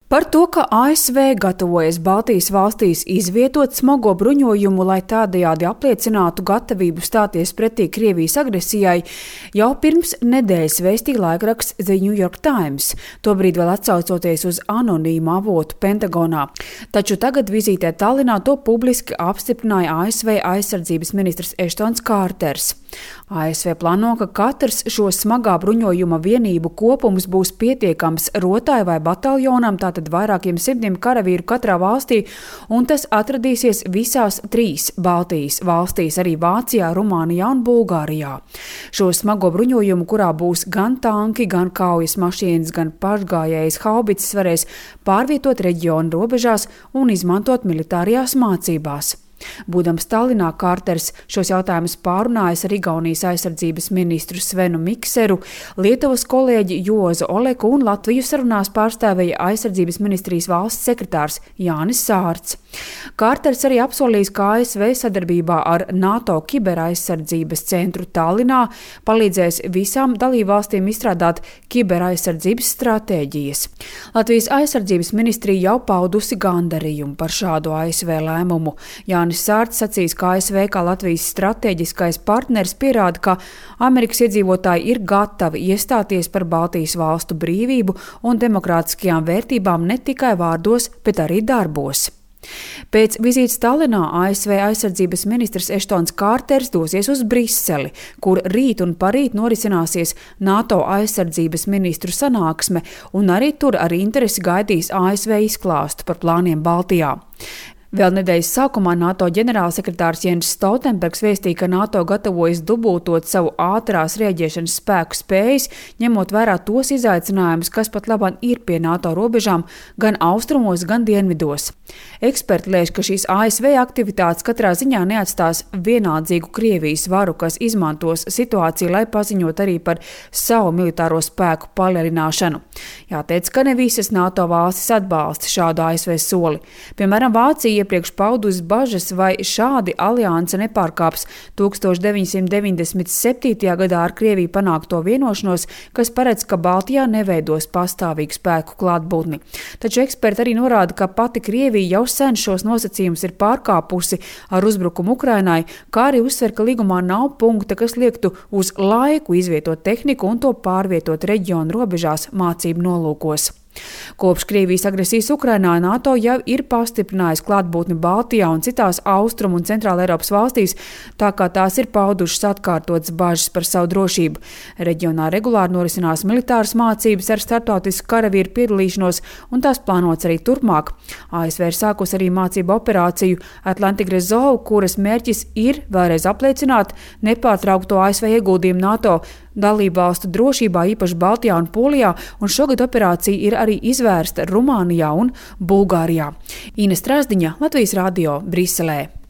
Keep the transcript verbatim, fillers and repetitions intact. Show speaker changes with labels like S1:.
S1: Par to, ka A S V gatavojas Baltijas valstīs izvietot smago bruņojumu, lai tādējādi apliecinātu gatavību stāties pretī Krievijas agresijai, jau pirms nedēļas vēstīja laikraksts The New York Times, tobrīd vēl atsaucoties uz anonīmu avotu Pentagonā. Taču tagad vizītē Tallinā to publiski apstiprināja A S V aizsardzības ministrs Eštons Kārters. A S V plāno, ka katrs šo smagā bruņojuma vienību kopums būs pietiekams rotai vai bataljonam, tātad vairākiem simtiem karavīru katrā valstī, un tas atradīsies visās trīs Baltijas valstīs, arī Vācijā, Rumānijā un Bulgārijā. Šo smago bruņojumu, kurā būs gan tanki, gan kaujas mašīnas, gan pašgājējas haubicas, varēs pārvietot reģionu robežās un izmantot militārajās mācībās. Būdams Tallinā, Kārters šos jautājumus pārunājas ar Igaunijas aizsardzības ministru Svenu Mikseru, Lietuvas kolēģi Juozu Oleku un Latviju sarunās pārstāvēja aizsardzības ministrijas valsts sekretārs Jānis Sārts. Kārters arī apsolījis, ka A S V sadarbībā ar NATO kiberaizsardzības centru Tallinā palīdzēs visām dalībvalstīm izstrādāt kiberaizsardzības stratēģijas. Latvijas aizsardzības ministrija jau paudusi gandarījumu par šādu A S V lēmumu. Jānis Sārts sacīs, ka A S V kā Latvijas stratēģiskais partners pierāda, ka Amerikas iedzīvotāji ir gatavi iestāties par Baltijas valstu brīvību un demokrātiskajām vērtībām ne tikai vārdos, bet arī darbos. Pēc vizītes Tallinā A S V aizsardzības ministrs Eštons Kārters dosies uz Briseli, kur rīt un parīt norisināsies NATO aizsardzības ministru sanāksme, un arī tur ar interesi gaidīs A S V izklāstu par plāniem Baltijā. Vēl nedēļas sākumā NATO ģenerālsekretārs Jens Stoltenbergs vēstīja, ka NATO gatavojas dubultot savu ātrās rēģēšanas spēku spējas, ņemot vērā tos izaicinājumus, kas pat labāk ir pie NATO robežām gan austrumos, gan dienvidos. Eksperti lēš, ka šīs A S V aktivitātes katrā ziņā neatstās vienaldzīgu Krievijas varu, kas izmantos situāciju, lai paziņot arī par savu militāro spēku palielināšanu. Jāteic, ka ne visas NATO valstis atbalsta šādu A S V soli. Piemēram, Vācija iepriekš paudusi bažas, vai šādi alianse nepārkāps tuksstoš deviņsimt deviņdesmit septītajā gadā ar Krieviju panākto vienošanos, kas paredz, ka Baltijā neveidos pastāvīgu spēku klātbūtni. Taču eksperti arī norāda, ka pati Krievija jau sen šos nosacījumus ir pārkāpusi ar uzbrukumu Ukrainai, kā arī uzsver, ka līgumā nav punkta, kas liektu uz laiku izvietot tehniku un to pārvietot reģionu robežās mācību nolūkos. Kopš Krievijas agresijas Ukrainā NATO jau ir pastiprinājis klātbūtni Baltijā un citās Austrumu un Centrāla Eiropas valstīs, tā kā tās ir paudušas atkārtotas bažas par savu drošību. Reģionā regulāri norisinās militāras mācības ar starptautisku karavīru piedalīšanos, un tās plānots arī turpmāk. A S V ir sākus arī mācību operāciju Atlantic Resolve, kuras mērķis ir vēlreiz apliecināt nepārtraukto A S V ieguldījumu NATO dalībvalstu drošībā, īpaši Baltijā un Polijā, un šogad operācija ir arī izvērsta Rumānijā un Bulgārijā. Ines Trasdiņa, Latvijas radio, Briselē.